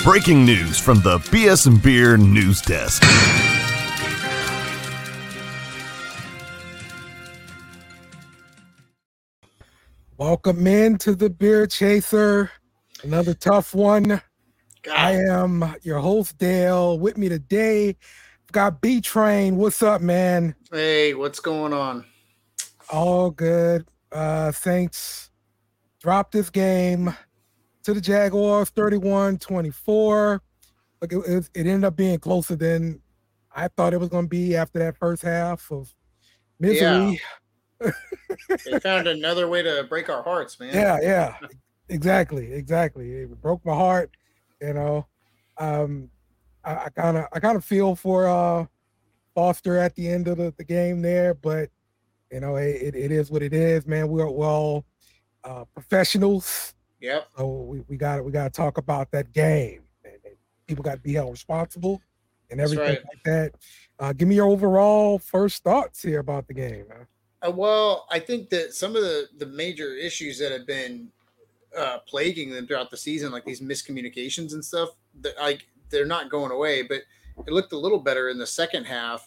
Breaking news from the BS and Beer news desk. Welcome into the Beer Chaser. Another tough one. God. I am your host, Dale. With me today, got B-Train. What's up, man? Hey, what's going on? All good. Saints dropped this game to the Jaguars 31-24. Look, it ended up being closer than I thought it was going to be after that first half of misery. Yeah. They found another way to break our hearts, man. Yeah. Exactly. It broke my heart. You know, I kind of feel for Foster at the end of the game there, but you know, it is what it is, man. We're all professionals. Yep. So we got to talk about that game. And people got to be held responsible and everything like that. Give me your overall first thoughts here about the game. Well, I think that some of the major issues that have been plaguing them throughout the season, like these miscommunications and stuff, they're not going away. But it looked a little better in the second half.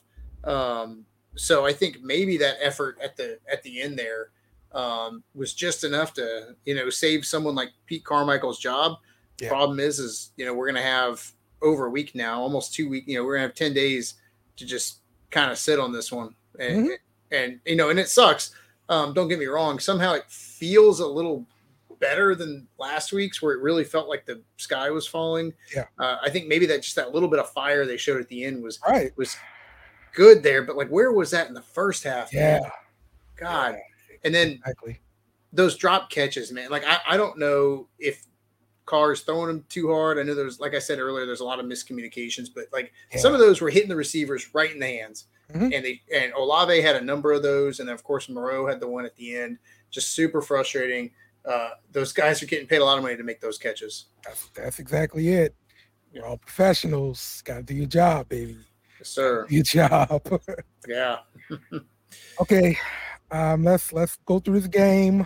So I think maybe that effort at the end there was just enough to, save someone like Pete Carmichael's job. Yeah. Problem is, we're going to have over a week now, almost 2 weeks, we're going to have 10 days to just kind of sit on this one. And, and it sucks. Don't get me wrong. Somehow it feels a little better than last week's where it really felt like the sky was falling. Yeah. I think maybe that little bit of fire they showed at the end was good there, but like, where was that in the first half? Yeah. Man? God. Yeah. And then those drop catches, man, like, I don't know if Carr's throwing them too hard. I know there's, like I said earlier, there's a lot of miscommunications, but like some of those were hitting the receivers right in the hands. And Olave had a number of those. And then of course, Moreau had the one at the end, just super frustrating. Those guys are getting paid a lot of money to make those catches. That's exactly it. We're all professionals. Got to do your job, baby. Yes, sir. Your job. Yeah. Okay. Let's go through this game.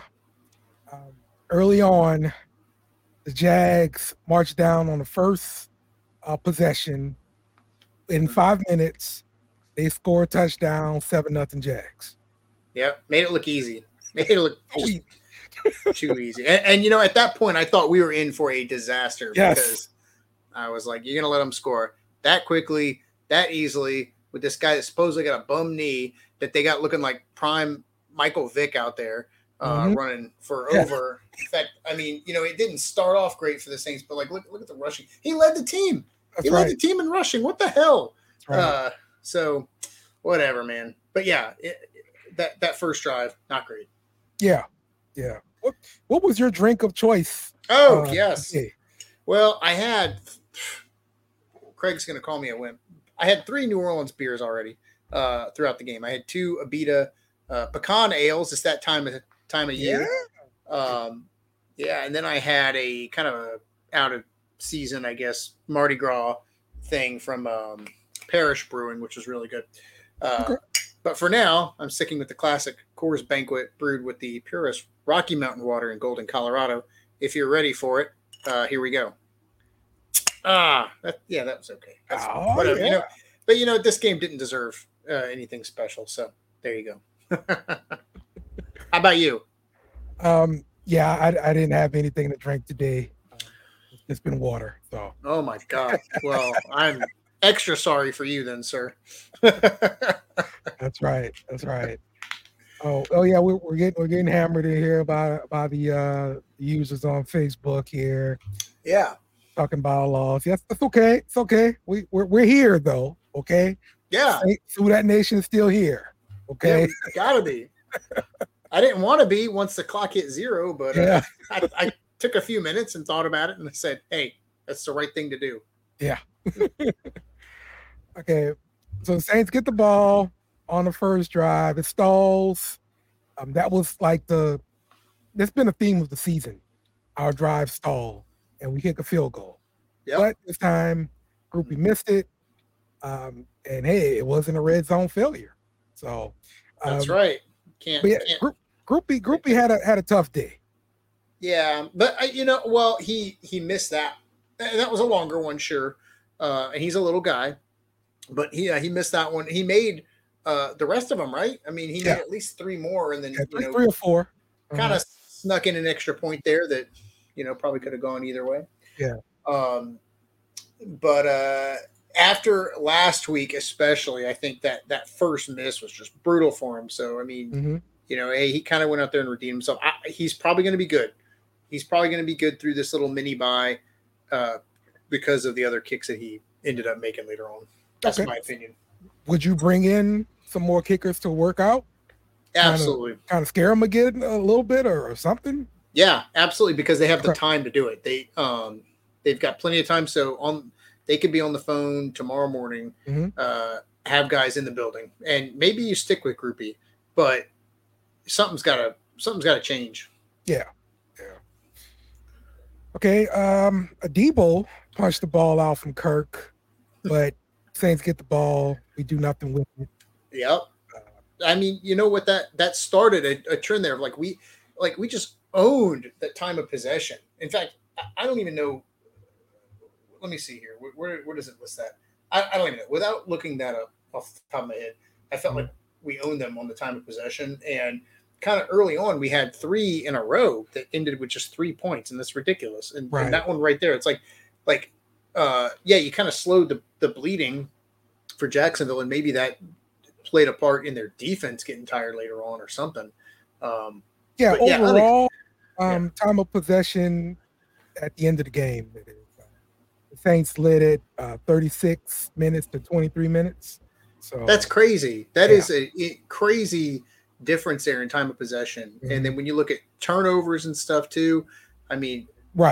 Early on, the Jags marched down on the first possession. In 5 minutes, they scored a touchdown, 7-0 Jags. Yep. Made it look easy. Made it look too easy. And at that point, I thought we were in for a disaster because I was like, you're going to let them score that quickly, that easily, with this guy that supposedly got a bum knee that they got looking like prime Michael Vick out there running for over. In fact, I mean, it didn't start off great for the Saints, but like, look at the rushing. He led the team. Led the team in rushing. What the hell? Right. So whatever, man. But yeah, that first drive, not great. Yeah. What was your drink of choice? Oh, yes. Well, I had Craig's going to call me a wimp. I had 3 New Orleans beers already throughout the game. I had 2 Abita pecan ales. It's that time of year. And then I had a kind of a out of season, I guess, Mardi Gras thing from Parish Brewing, which was really good. But for now, I'm sticking with the classic Coors Banquet brewed with the purest Rocky Mountain water in Golden, Colorado. If you're ready for it, here we go. That was okay. Whatever. Yeah. But this game didn't deserve anything special. So there you go. How about you? I didn't have anything to drink today. It's been water. So. Oh my God. Well, I'm extra sorry for you then, sir. That's right. Oh yeah, we're getting hammered in here by the users on Facebook here. Yeah. Talking bylaws. Yes, that's okay. It's okay. We're here though. Okay. Yeah. So that nation is still here. Okay. Yeah, gotta be. I didn't want to be once the clock hit 0, but I took a few minutes and thought about it and I said, hey, that's the right thing to do. Yeah. Okay. So the Saints get the ball on the first drive. It stalls. That was like that's been a theme of the season. Our drive stall and we kick a field goal. Yep. But this time, Groupie missed it. And hey, it wasn't a red zone failure. So that's right. Can't. Groupie had a tough day. Yeah, but he missed that that was a longer one, sure. And he's a little guy, but he missed that one. He made the rest of them, right? I mean, he made at least 3 more, and then three or four. Kind of snuck in an extra point there that probably could have gone either way. Yeah. But after last week, especially, I think that first miss was just brutal for him. So I mean, hey, he kind of went out there and redeemed himself. He's probably going to be good. He's probably going to be good through this little mini bye because of the other kicks that he ended up making later on. That's my opinion. Would you bring in some more kickers to work out? Absolutely. Kind of scare them again a little bit or something? Yeah, absolutely, because they have the time to do it. They've got plenty of time. So they could be on the phone tomorrow morning, have guys in the building, and maybe you stick with Groupie, but something's got to change. Yeah. Okay. Adebo punched the ball out from Kirk, but Saints get the ball. We do nothing with it. Yep. I mean, you know what? That started a trend there. Like we just owned the time of possession. In fact, I don't even know. Let me see here. Where does it list that? I don't even know. Without looking that up off the top of my head, I felt like we owned them on the time of possession. And kind of early on, we had 3 in a row that ended with just 3 points, and that's ridiculous. And that one right there, it's you kind of slowed the bleeding for Jacksonville, and maybe that played a part in their defense getting tired later on or something. Overall, time of possession at the end of the game, the Saints led it 36 minutes to 23 minutes. So that's crazy. That is a crazy difference there in time of possession. And then when you look at turnovers and stuff too, I mean,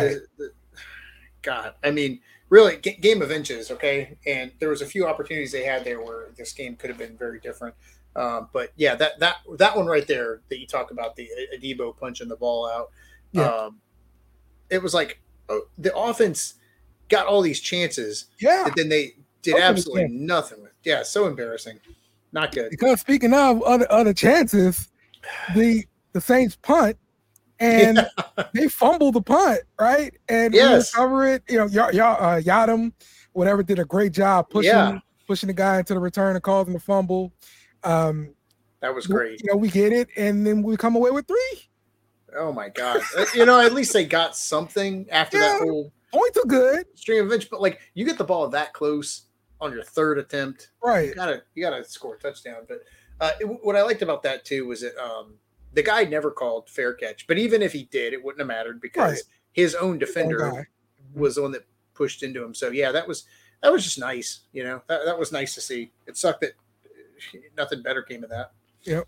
God, I mean, really, game of inches, okay? And there was a few opportunities they had there where this game could have been very different. But yeah, that one right there that you talk about, the Adebo punching the ball out, it was like the offense got all these chances, that then they did absolutely nothing with. Yeah, so embarrassing, not good. Because speaking of other chances, the Saints punt. And they fumbled the punt, right? And we recover it. Yadam, whatever, did a great job pushing the guy into the return and causing the fumble. That was great. We get it, and then we come away with 3. Oh my God! At least they got something after that whole points are good stream of events. But you get the ball that close on your 3rd attempt, right? You gotta score a touchdown. But what I liked about that too was that the guy never called fair catch, but even if he did, it wouldn't have mattered because his own defender was the one that pushed into him. So yeah, that was just nice. That was nice to see. It sucked that nothing better came of that. Yep.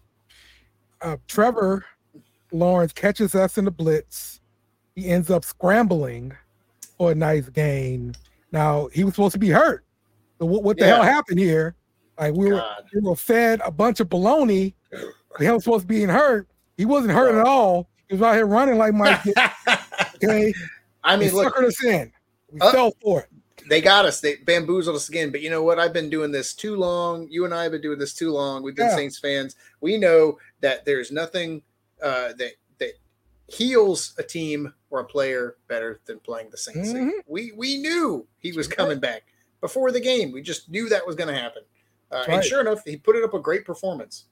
Trevor Lawrence catches us in the blitz. He ends up scrambling for a nice gain. Now he was supposed to be hurt. So what the hell happened here? Like we were fed a bunch of baloney. The hell was supposed to be hurt. He wasn't hurt at all. He was out here running like Mike did. Okay. I mean, look, suckered us in. We fell for it. They got us. They bamboozled us again. But you know what? I've been doing this too long. You and I have been doing this too long. We've been Saints fans. We know that there's nothing that heals a team or a player better than playing the Saints. We knew he was coming back before the game. We just knew that was going to happen. And sure enough, he put it up a great performance.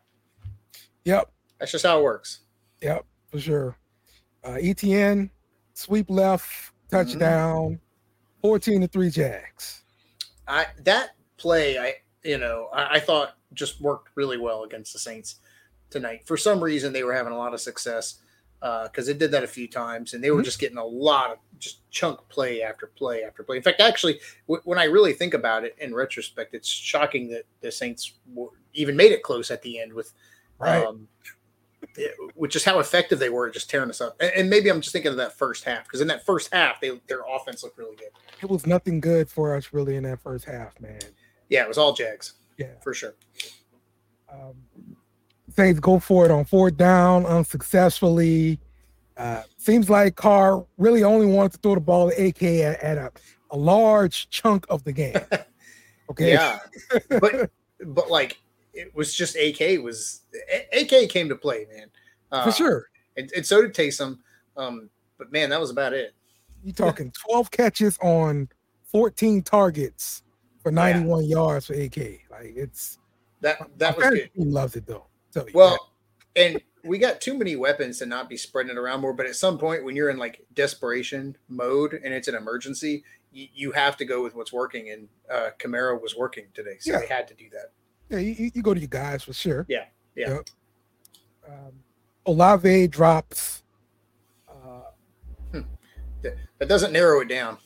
Yep. That's just how it works. Yep, for sure. ETN, sweep left, touchdown, 14-3 Jags. That play, I thought just worked really well against the Saints tonight. For some reason, they were having a lot of success because they did that a few times, and they were just getting a lot of just chunk play after play after play. In fact, actually, when I really think about it in retrospect, it's shocking that the Saints even made it close at the end with which is how effective they were at just tearing us up. And maybe I'm just thinking of that first half, because in that first half, their offense looked really good. It was nothing good for us really in that first half, man. Yeah, it was all Jags. Yeah, for sure. Saints go for it on 4th down unsuccessfully. Seems like Carr really only wanted to throw the ball to AK at a large chunk of the game. Okay. Yeah, but like it was just AK came to play, man. For sure. And so did Taysom. But man, that was about it. You talking 12 catches on 14 targets for 91 yards for AK. Like it's that my was good. Team loves it though. Tell you well, and we got too many weapons to not be spreading it around more. But at some point, when you're in like desperation mode and it's an emergency, you have to go with what's working. And Kamara was working today, so they had to do that. Yeah, you go to your guys for sure. Yeah. Yep. Olave drops. That doesn't narrow it down.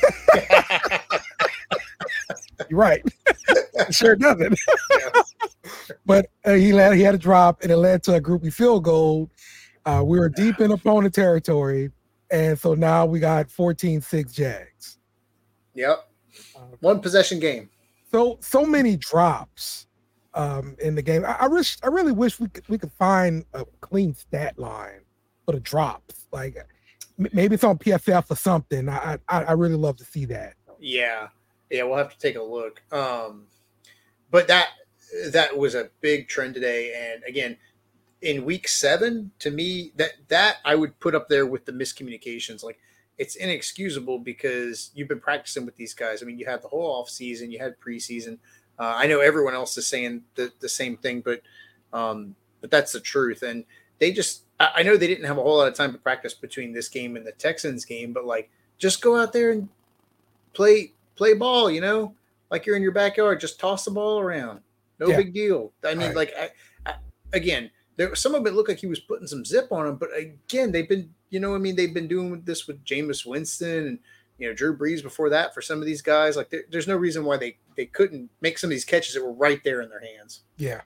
You're right. It sure doesn't. But he had a drop, and it led to a groupie field goal. We were deep in opponent territory, and so now we got 14-6 Jags. Yep. One possession game. So many drops in the game. I really wish we could find a clean stat line for the drops. Like maybe it's on PFF or something. I really love to see that. Yeah, we'll have to take a look. But that was a big trend today. And again, in week 7, to me, that I would put up there with the miscommunications. Like it's inexcusable because you've been practicing with these guys. I mean, you had the whole off season, you had preseason. I know everyone else is saying the same thing, but that's the truth. And they just, I know they didn't have a whole lot of time to practice between this game and the Texans game, but like, just go out there and play ball, like you're in your backyard, just toss the ball around. No big deal. I mean, like, I again, some of it looked like he was putting some zip on him, but again, they've been, they've been doing this with Jameis Winston and, Drew Brees before that for some of these guys. Like, there's no reason why they couldn't make some of these catches that were right there in their hands. Yeah.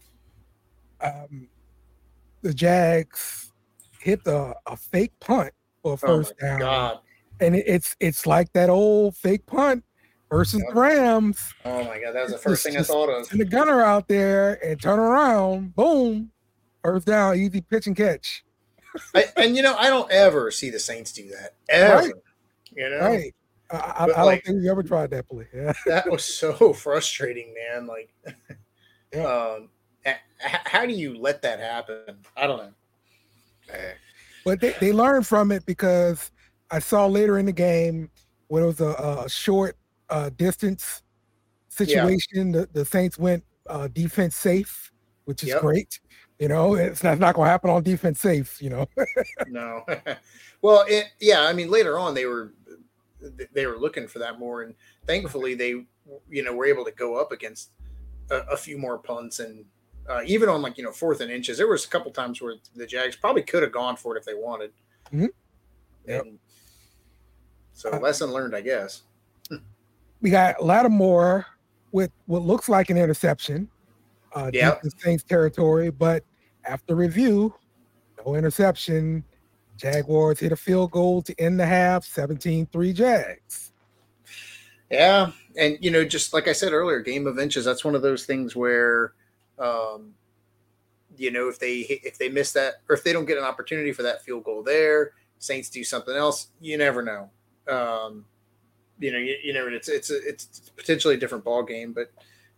The Jags hit a fake punt for a first down. God. And it's like that old fake punt versus the Rams. Oh my God, that was the first thing I thought of. Send the gunner out there and turn around, boom, first down, easy pitch and catch. I don't ever see the Saints do that ever. Right. Right. I don't think we ever tried that play. Yeah. That was so frustrating, man. Like, how do you let that happen? I don't know. But they learned from it because I saw later in the game when it was a short distance situation, the Saints went defense safe, which is great. It's not going to happen on defense safe, No. Well, I mean, later on they were looking for that more, and thankfully they, were able to go up against a few more punts, and even on 4th and inches, there was a couple times where the Jags probably could have gone for it if they wanted. Mm-hmm. Yep. And so lesson learned, I guess. We got Lattimore with what looks like an interception. Deep in Saints territory, but after review, no interception. Jaguars hit a field goal to end the half, 17-3 Jags. Yeah, and just like I said earlier, game of inches. That's one of those things where, if they miss that, or if they don't get an opportunity for that field goal there, Saints do something else. You never know. You never. It's potentially a different ball game, but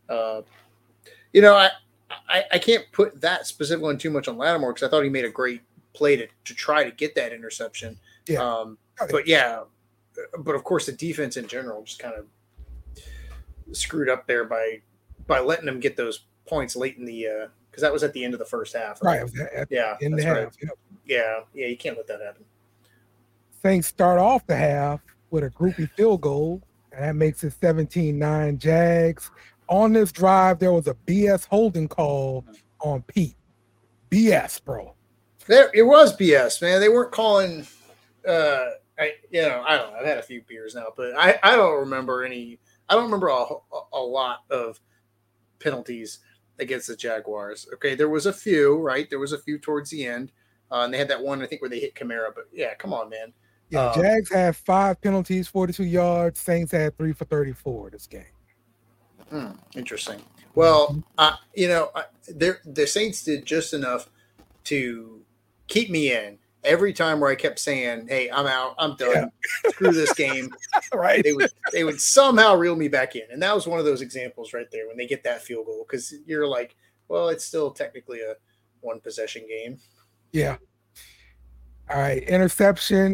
I can't put that specific one too much on Lattimore because I thought he made a great play to try to get that interception. Yeah. But of course the defense in general just kind of screwed up there by letting them get those points late in the because that was at the end of the first half. Right. In the half. Right. Yep. Yeah. You can't let that happen. Saints start off the half with a groupie field goal, and that makes it 17-9 Jags. On this drive, there was a BS holding call on Pete. BS, bro. It was BS, man. They weren't calling. I don't know. I've had a few beers now, but I don't remember any. I don't remember a lot of penalties against the Jaguars. Okay, there was a few, right? There was a few towards the end, and they had that one I think where they hit Kamara. But yeah, come on, man. Yeah, Jags had 5 penalties, 42 yards. Saints had 3 for 34 this game. Interesting. Well, the Saints did just enough to keep me in every time where I kept saying, "Hey, I'm out. I'm done. Screw this game." Right. They would somehow reel me back in, and that was one of those examples right there when they get that field goal because you're like, "Well, it's still technically a 1 possession game." Yeah. All right. Interception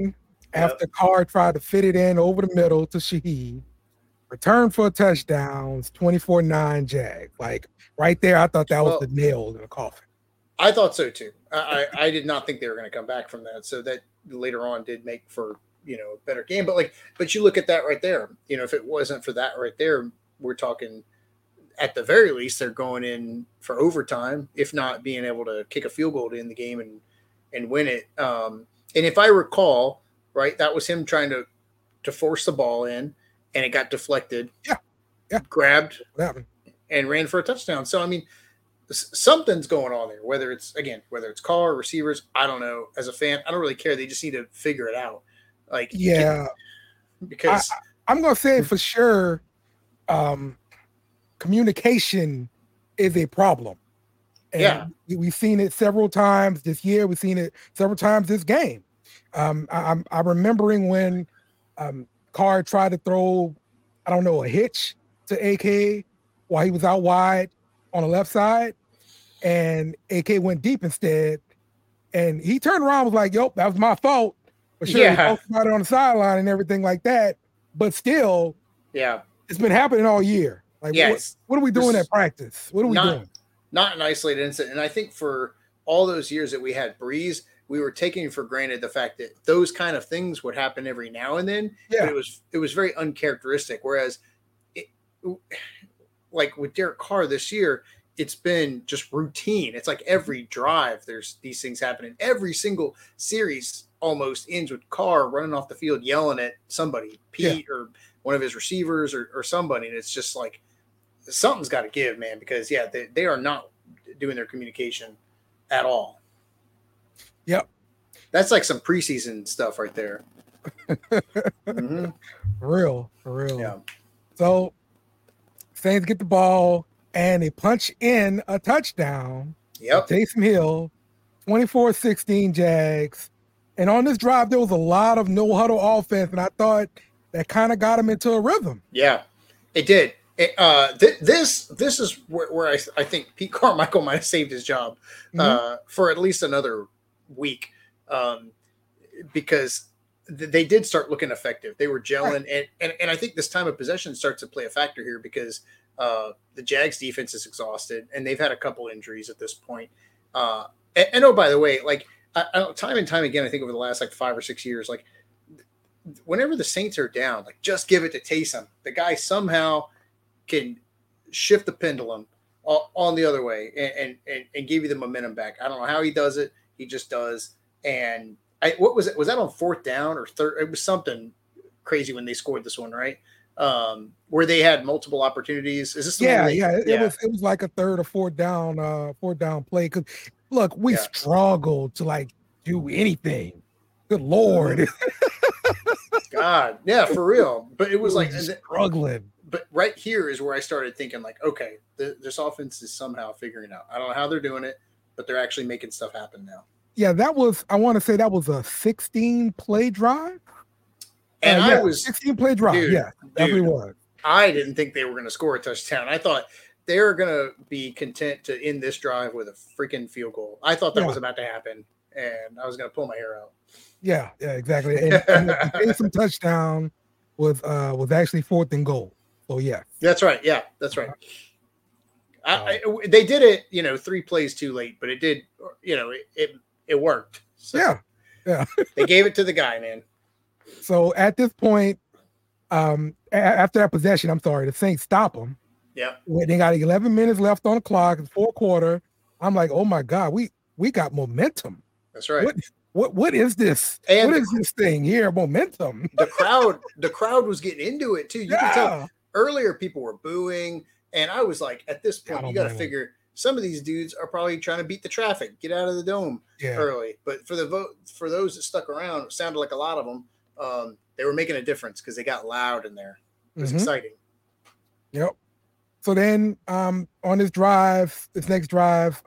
after Carr tried to fit it in over the middle to Shaheed. Return for a touchdown, 24-9 Jag. Like right there, I thought that was the nail in the coffin. I thought so too. I did not think they were going to come back from that. So that later on did make for, a better game. But you look at that right there. If it wasn't for that right there, we're talking at the very least they're going in for overtime, if not being able to kick a field goal to end the game and win it. And if I recall, right, that was him trying to force the ball in. And it got deflected, grabbed, and ran for a touchdown. So, I mean, something's going on there, whether it's Carr, receivers, I don't know. As a fan, I don't really care. They just need to figure it out. Because I'm going to say for sure communication is a problem. And we've seen it several times this year. We've seen it several times this game. I'm remembering when Carr tried to throw, I don't know, a hitch to AK while he was out wide on the left side, and AK went deep instead. And he turned around and was like, "Yup, that was my fault." But sure, he talked about it on the sideline and everything like that. But still, it's been happening all year. Like, what are we doing at practice? What are we doing? Not an isolated incident. And I think for all those years that we had Breeze, we were taking for granted the fact that those kind of things would happen every now and then. Yeah. But it was very uncharacteristic. Whereas like with Derek Carr this year, it's been just routine. It's like every drive, there's these things happening. Every single series almost ends with Carr running off the field, yelling at somebody, Pete or one of his receivers or somebody. And it's just like, something's got to give, man, because they are not doing their communication at all. Yep. That's like some preseason stuff right there. For real. Yeah. So Saints get the ball and they punch in a touchdown. Yep. Taysom Hill, 24-16 Jags. And on this drive, there was a lot of no huddle offense, and I thought that kind of got him into a rhythm. Yeah, it did. This is where I think Pete Carmichael might have saved his job for at least another week, because they did start looking effective. They were gelling, and I think this time of possession starts to play a factor here because the Jags defense is exhausted, and they've had a couple injuries at this point. And oh, by the way, like time and time again, I think over the last like 5 or 6 years, like whenever the Saints are down, like just give it to Taysom. The guy somehow can shift the pendulum on the other way and give you the momentum back. I don't know how he does it. He just does. And what was it? Was that on fourth down or third? It was something crazy when they scored this one, right? Where they had multiple opportunities. Is this? It was like a third or fourth down play. Because look, we struggled to like do anything. Good Lord. God, yeah, for real. But it was like struggling. But right here is where I started thinking, like, okay, this offense is somehow figuring it out. I don't know how they're doing it, but they're actually making stuff happen now. Yeah, I want to say that was a 16-play drive. And I was 16-play drive. Definitely was. I didn't think they were going to score a touchdown. I thought they were going to be content to end this drive with a freaking field goal. I thought that was about to happen, and I was going to pull my hair out. Yeah, exactly. And the Taysom touchdown was actually 4th and goal. So yeah, that's right. Yeah, that's right. They did it, 3 plays too late, but it did, it worked. So yeah. They gave it to the guy, man. So at this point, after that possession, the Saints stop them. Yeah. They got 11 minutes left on the clock. It's 4th quarter. I'm like, oh my God, we got momentum. That's right. What is this? And what is this thing here? Momentum. The crowd was getting into it too. You can tell earlier people were booing, and I was like, at this point, you got to figure some of these dudes are probably trying to beat the traffic, get out of the dome early. But for those that stuck around, it sounded like a lot of them. They were making a difference because they got loud in there. It was exciting. Yep. So then on this next drive,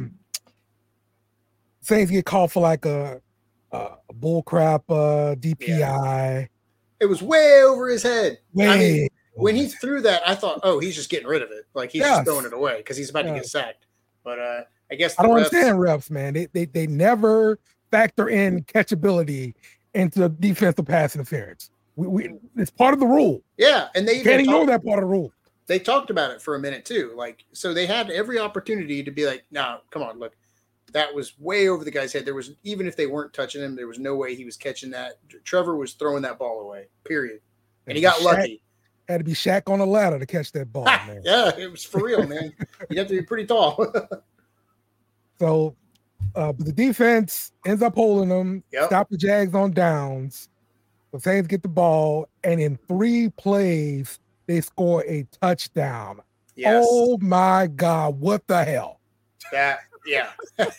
Saints get called for like a bull crap DPI. Yeah. It was way over his head. When he threw that, I thought, oh, he's just getting rid of it. Like he's just throwing it away because he's about to get sacked. But I guess I don't understand refs, man. They never factor in catchability into defensive pass interference. It's part of the rule. Yeah, and they can't ignore that part of the rule. They talked about it for a minute too. Like, so they had every opportunity to be like, "No, come on, look, that was way over the guy's head. There was, even if they weren't touching him, there was no way he was catching that. Trevor was throwing that ball away. Period, and he got lucky. Had to be Shaq on a ladder to catch that ball, man. Yeah, it was for real, man. You have to be pretty tall." So, but the defense ends up holding them, stop the Jags on downs. The Saints get the ball, and in 3 plays, they score a touchdown. Yes. Oh my God, what the hell? Yeah.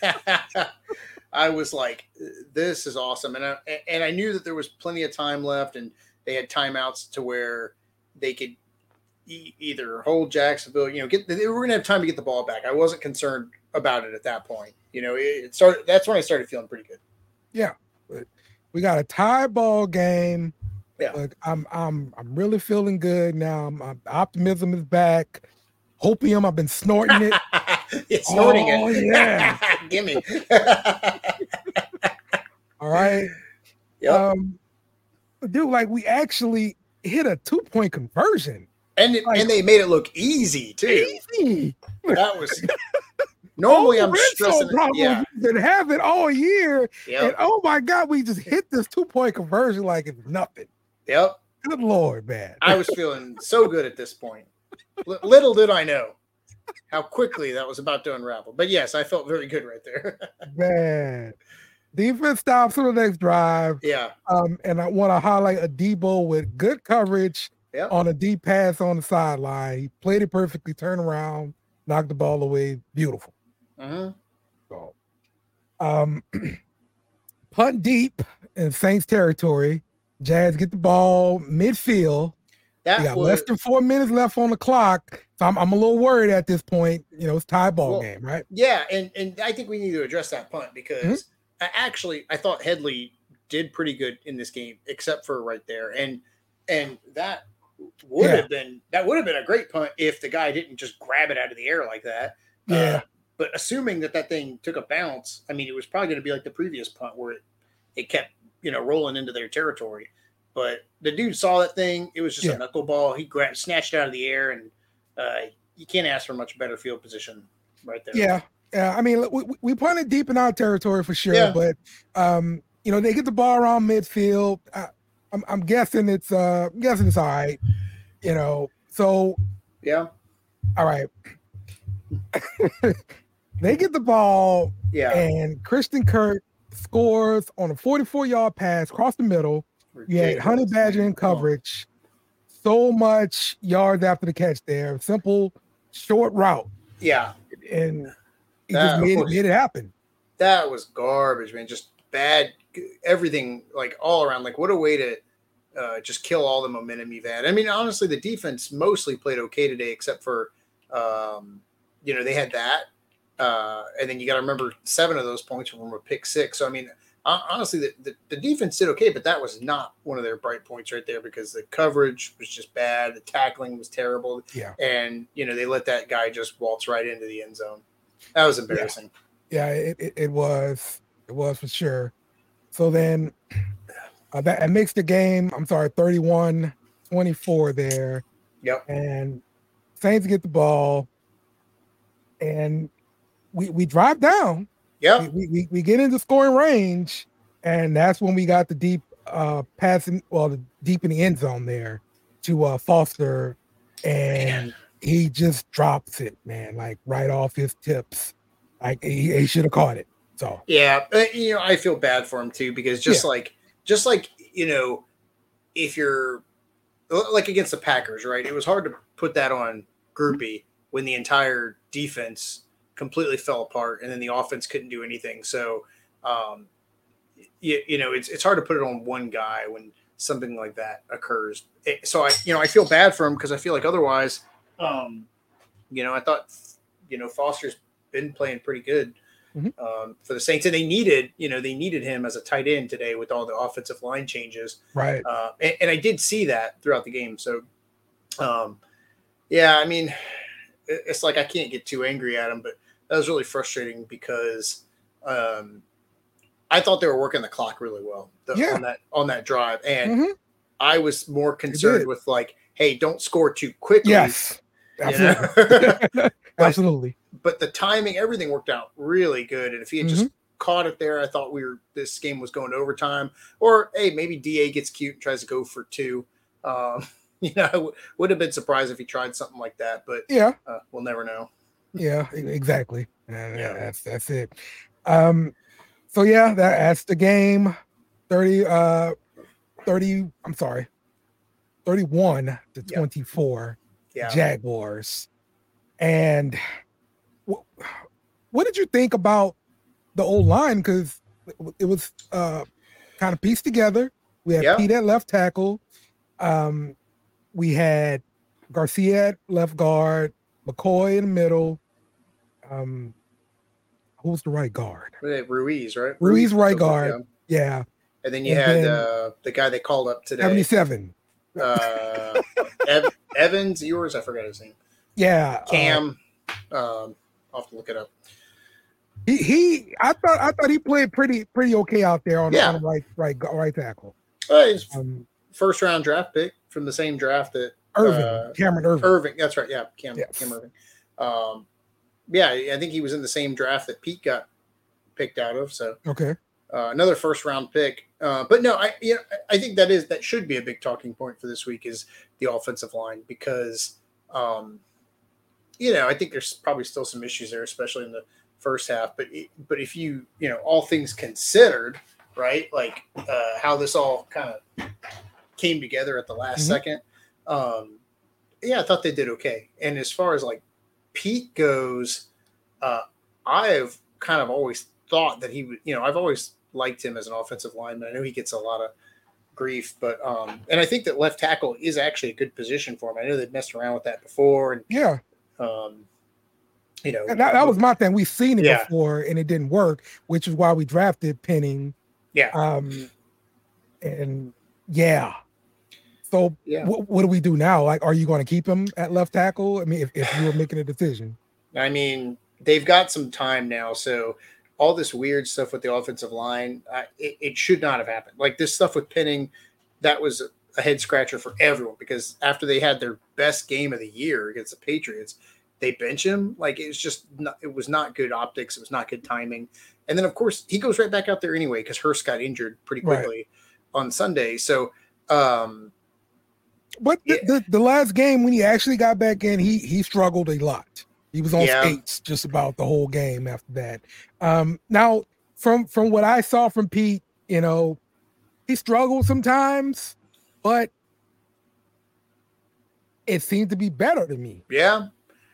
I was like, this is awesome. And I knew that there was plenty of time left, and they had timeouts to where they could either hold Jacksonville, they were going to have time to get the ball back. I wasn't concerned about it at that point. That's when I started feeling pretty good. Yeah. We got a tie ball game. Yeah. Like, I'm really feeling good now. My optimism is back. Hopium, I've been snorting it. Snorting it. Oh, yeah. Gimme. All right. Yep. Dude, like, we actually hit a 2-point conversion. And they made it look easy, too. Easy. That was... Normally, I'm stressing it. Yeah. Been having all year, yep. And oh my God, we just hit this 2-point conversion like it's nothing. Yep. Good Lord, man. I was feeling so good at this point. Little did I know how quickly that was about to unravel. But yes, I felt very good right there. Man, defense stops for the next drive. Yeah. And I want to highlight a Debo with good coverage on a deep pass on the sideline. He played it perfectly, turned around, knocked the ball away. Beautiful. So, punt deep in Saints territory. Jazz get the ball midfield. We got less than 4 minutes left on the clock. So I'm a little worried at this point. It's tie ball game, right? Yeah, and I think we need to address that punt because I thought Headley did pretty good in this game, except for right there. And that would have been a great punt if the guy didn't just grab it out of the air like that. Yeah. But assuming that thing took a bounce, I mean, it was probably going to be like the previous punt where it kept, rolling into their territory. But the dude saw that thing. It was just a knuckleball. He snatched it out of the air, and you can't ask for much better field position right there. Yeah. Yeah. I mean, we punted deep in our territory for sure, but, they get the ball around midfield. I'm guessing it's all right, so. Yeah. All right. They get the ball, and Christian Kirk scores on a 44-yard pass across the middle. You had Honey Badger in coverage. So much yards after the catch there. Simple, short route. Yeah. And he just made it happen. That was garbage, man. Just bad, everything, like, all around. Like, what a way to just kill all the momentum you've had. I mean, honestly, the defense mostly played okay today, except for they had that. And then you got to remember 7 of those points were from a pick 6. So, I mean, honestly, the defense did okay, but that was not one of their bright points right there because the coverage was just bad. The tackling was terrible. Yeah. And, they let that guy just waltz right into the end zone. That was embarrassing. Yeah, it was. It was for sure. So then that makes the game, 31-24 there. Yep. And Saints get the ball. And we drive down. Yeah. We get into scoring range, and that's when we got the deep passing, deep in the end zone there to Foster, and he just drops it, man, like right off his tips. Like he should have caught it. So yeah, I feel bad for him too because just like if you're like against the Packers, right? It was hard to put that on Groupie when the entire defense completely fell apart and then the offense couldn't do anything. So, it's hard to put it on one guy when something like that occurs. So I feel bad for him because I feel like otherwise, I thought, Foster's been playing pretty good for the Saints, and they needed him as a tight end today with all the offensive line changes. Right. And I did see that throughout the game. So, I mean, it's like I can't get too angry at him, but that was really frustrating because I thought they were working the clock really well on that drive, and I was more concerned with like, hey, don't score too quickly. Yes, absolutely. Absolutely. But the timing, everything worked out really good, and if he had just caught it there, I thought this game was going to overtime, or hey, maybe DA gets cute and tries to go for 2. I would have been surprised if he tried something like that, but we'll never know. Yeah, exactly. That's it. So that's the game. 31 to 24 Jaguars. And what did you think about the old line? Because it was kind of pieced together. We had Pete at left tackle. We had Garcia at left guard, McCoy in the middle. Who's the right guard? Ruiz, right? Ruiz right guard. Yeah. And then you had the guy they called up today. 77. Evans, yours? I forgot his name. Yeah. Cam. I'll have to look it up. I thought he played pretty okay out there on the right tackle. He's first round draft pick from the same draft that Cameron Irving. Irving, that's right. Yeah, Cam Irving. I think he was in the same draft that Pete got picked out of. So another first round pick. But no, I think that should be a big talking point for this week is the offensive line because I think there's probably still some issues there, especially in the first half. But if you all things considered, right, like how this all kind of came together at the last second, I thought they did okay. And as far as like Pete goes, I've kind of always thought that he would, I've always liked him as an offensive lineman. I know he gets a lot of grief, but and I think that left tackle is actually a good position for him. I know they've messed around with that before, and and that was my thing. We've seen it before, and it didn't work, which is why we drafted Penning. So what do we do now? Like, are you going to keep him at left tackle? I mean, if you were making a decision. I mean, they've got some time now, so all this weird stuff with the offensive line, it should not have happened. Like this stuff with Penning, that was a head scratcher for everyone because after they had their best game of the year against the Patriots, they bench him. Like it was not good optics. It was not good timing. And then of course he goes right back out there anyway because Hurst got injured pretty quickly on Sunday. So, but the last game when he actually got back in, he struggled a lot. He was on skates just about the whole game after that. Now, from what I saw from Pete, he struggled sometimes, but it seemed to be better to me. Yeah.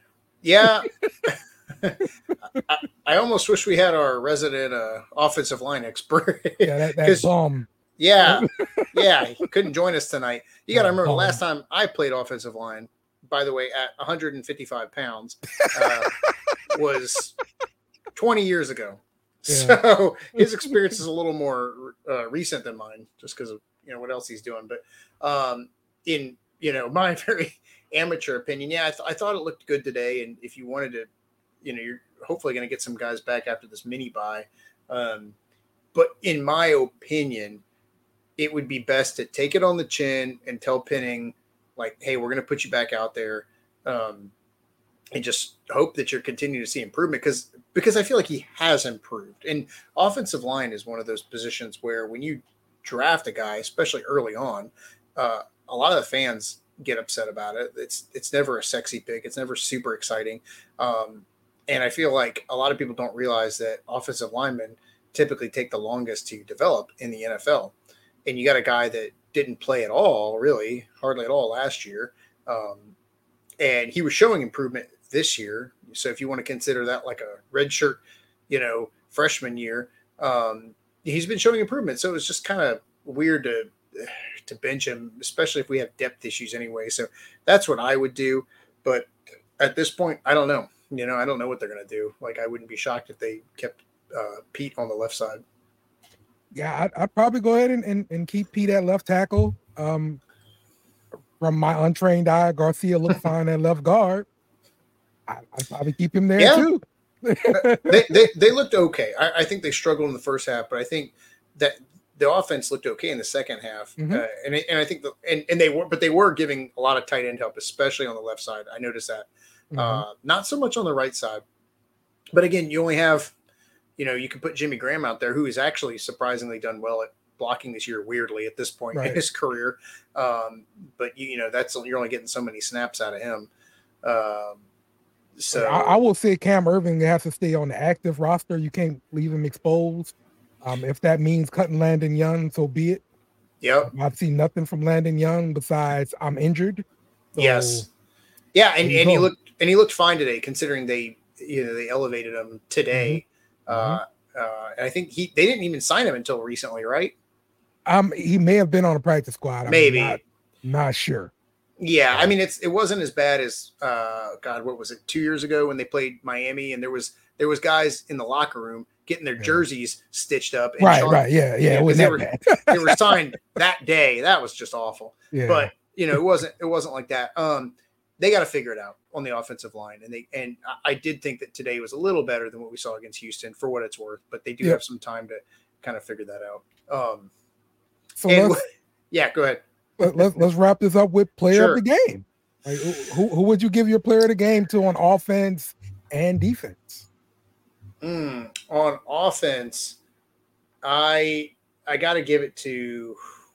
I almost wish we had our resident offensive line expert. That bomb. Yeah, he couldn't join us tonight. You got to remember the last time I played offensive line, by the way, at 155 pounds, was 20 years ago. Yeah. So his experience is a little more recent than mine, just because of what else he's doing. But in my very amateur opinion, I thought it looked good today. And if you wanted to, you're hopefully going to get some guys back after this mini bye. But in my opinion, it would be best to take it on the chin and tell Penning, like, hey, we're going to put you back out there, and just hope that you're continuing to see improvement because I feel like he has improved. And offensive line is one of those positions where when you draft a guy, especially early on, a lot of the fans get upset about it. It's never a sexy pick. It's never super exciting. And I feel like a lot of people don't realize that offensive linemen typically take the longest to develop in the NFL. And you got a guy that didn't play at all, really, hardly at all last year. And he was showing improvement this year. So if you want to consider that like a redshirt, freshman year, he's been showing improvement. So it's just kind of weird to bench him, especially if we have depth issues anyway. So that's what I would do. But at this point, I don't know. I don't know what they're going to do. Like, I wouldn't be shocked if they kept Pete on the left side. Yeah, I'd probably go ahead and keep Pete at left tackle. From my untrained eye, Garcia looked fine at left guard. I'd probably keep him there too. They looked okay. I think they struggled in the first half, but I think that the offense looked okay in the second half. Mhm. And I think they were giving a lot of tight end help, especially on the left side. I noticed that. Not so much on the right side, but again, you only have, you can put Jimmy Graham out there, who has actually surprisingly done well at blocking this year, weirdly at this point in his career. But you're only getting so many snaps out of him. So I will say Cam Irving has to stay on the active roster. You can't leave him exposed. If that means cutting Landon Young, so be it. Yep. I've seen nothing from Landon Young besides I'm injured. So yes. Yeah, and he looked fine today, considering they elevated him today. And I think they didn't even sign him until recently, right? He may have been on a practice squad. Maybe. Not sure. Yeah, I mean it wasn't as bad as God, what was it, 2 years ago when they played Miami, and there was guys in the locker room getting their jerseys stitched up. And right. Yeah. It was they were signed that day. That was just awful. Yeah. But it wasn't like that. They got to figure it out on the offensive line, and I did think that today was a little better than what we saw against Houston, for what it's worth. But they do have some time to kind of figure that out. Go ahead. Let's wrap this up with player of the game. Like, who would you give your player of the game to on offense and defense? On offense, I got to give it to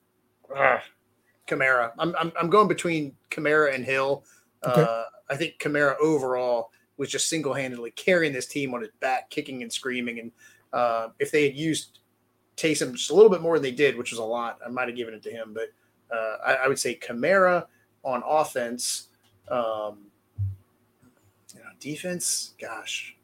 Kamara. I'm going between Kamara and Hill. Okay. I think Kamara overall was just single-handedly carrying this team on his back, kicking and screaming. And if they had used Taysom just a little bit more than they did, which was a lot, I might have given it to him. But I would say Kamara on offense. Defense, gosh.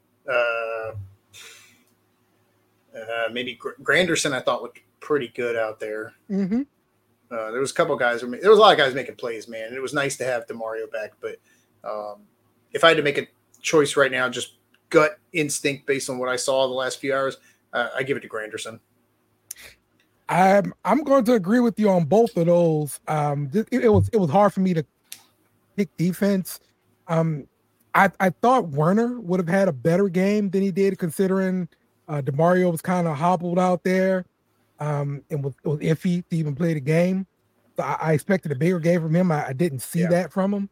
Maybe Granderson, I thought looked pretty good out there. Mm-hmm. There was a couple guys. There was a lot of guys making plays, man. And it was nice to have DeMario back. But if I had to make a choice right now, just gut instinct based on what I saw the last few hours, I give it to Granderson. I'm going to agree with you on both of those. It was hard for me to pick defense. I thought Werner would have had a better game than he did, considering DeMario was kind of hobbled out there, and it was iffy to even play the game. So I expected a bigger game from him. I didn't see that from him.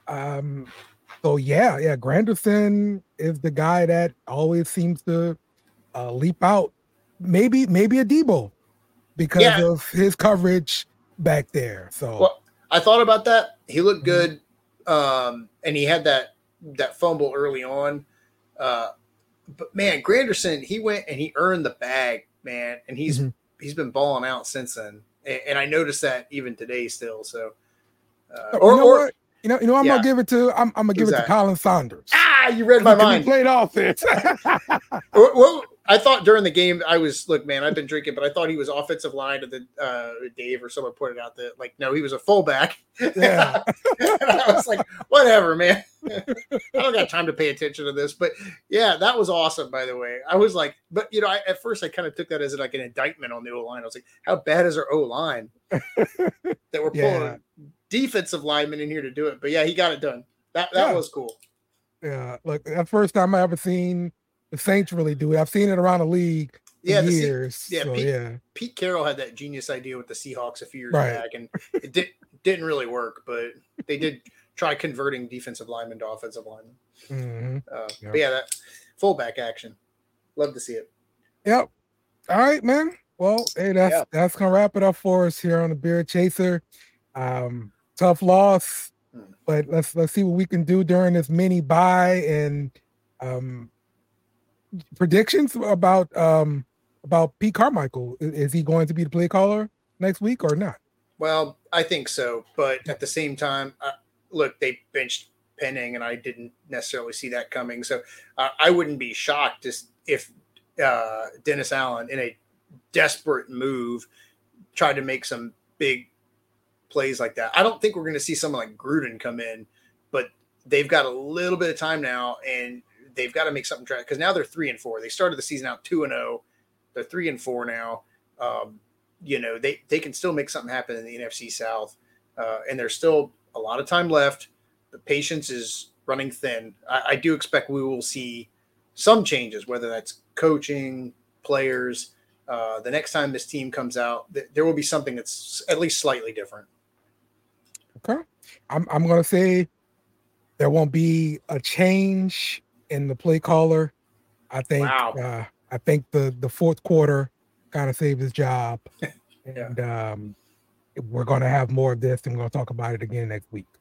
Granderson is the guy that always seems to leap out. Maybe a Debo, because of his coverage back there. So I thought about that. He looked good, and he had that fumble early on. But man, Granderson, he went and he earned the bag, man, and he's been balling out since then. And I noticed that even today still. So, I'm gonna give it to to Colin Saunders. You read my mind. He played offense. Well, I thought during the game, look, man, I've been drinking, but I thought he was offensive line, and then Dave or someone pointed out that, like, no, he was a fullback. Yeah. And I was like, whatever, man. I don't got time to pay attention to this. But yeah, that was awesome, by the way. I was like, but at first I kind of took that as like an indictment on the O-line. I was like, how bad is our O-line that we're pulling defensive linemen in here to do it? But yeah, he got it done. That was cool. Yeah, look, that's the first time I ever seen the Saints really do it. I've seen it around the league for years. Pete Carroll had that genius idea with the Seahawks a few years back, and it didn't really work, but they did try converting defensive linemen to offensive linemen. But yeah, that fullback action, love to see it. Yep. All right, man. Well, hey, that's gonna wrap it up for us here on the Beer Chaser. Tough loss, but let's see what we can do during this mini bye, and predictions about Pete Carmichael. Is he going to be the play caller next week or not? Well, I think so, but at the same time, look, they benched Penning, and I didn't necessarily see that coming. So I wouldn't be shocked if Dennis Allen, in a desperate move, tried to make some big plays like that. I don't think we're going to see someone like Gruden come in, but they've got a little bit of time now, and they've got to make something because now they're 3-4. They started the season out 2-0. They're 3-4 now. They can still make something happen in the NFC South, and there's still a lot of time left. The patience is running thin. I do expect we will see some changes, whether that's coaching, players. The next time this team comes out, there will be something that's at least slightly different. Okay. I'm going to say there won't be a change in the play caller. I think the fourth quarter kind of saved his job. And we're going to have more of this, and we're going to talk about it again next week.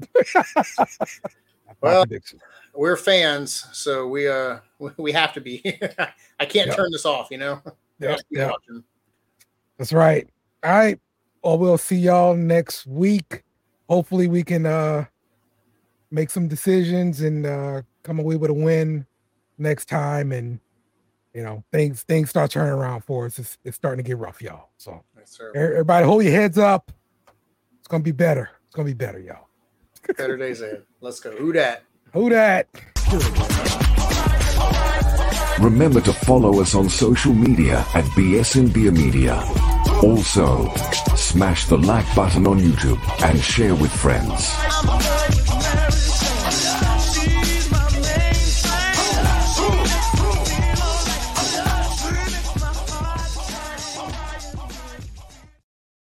Well, we're fans, so we have to be. I can't turn this off, Yeah. That's right. All right. Well, we'll see y'all next week. Hopefully we can make some decisions and come away with a win next time. And, things start turning around for us. It's starting to get rough, y'all. So everybody hold your heads up. It's going to be better. It's going to be better, y'all. Better days ahead. Let's go. Who dat? Who dat? Remember to follow us on social media at BS Beer Media. Also, smash the like button on YouTube and share with friends.